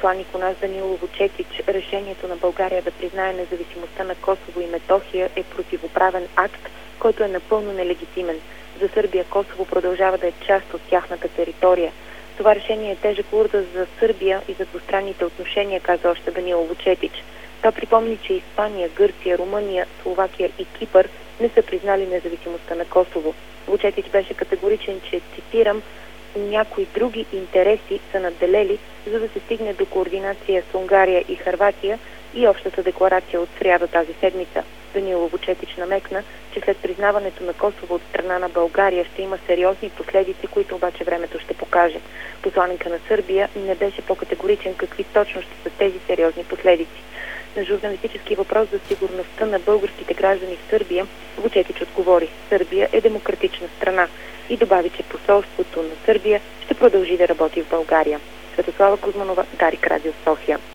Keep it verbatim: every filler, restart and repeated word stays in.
посланник у нас Данило Вучетич, решението на България да признае независимостта на Косово и Метохия е противоправен акт, който е напълно нелегитимен. За Сърбия Косово продължава да е част от тяхната територия. Това решение е тежък удар за Сърбия и за двустранните отношения, каза още Данило Вучетич. Той припомни, че Испания, Гърция, Румъния, Словакия и Кипър не са признали независимостта на Косово. Вучетич беше категоричен, че, цитирам, някои други интереси са надделели, за да се стигне до координация с Унгария и Хърватия и общата декларация от сряда тази седмица. Данило Вучетич намекна, че след признаването на Косово от страна на България ще има сериозни последици, които обаче времето ще покаже. Посланника на Сърбия не беше по-категоричен какви точно ще са тези сериозни последици. На журналистически въпрос за сигурността на българските граждани в Сърбия, Вучетич отговори: Сърбия е демократична страна и добави, че посолството на Сърбия ще продължи да работи в България. Светослава Кузманова, Дарик, Радио София.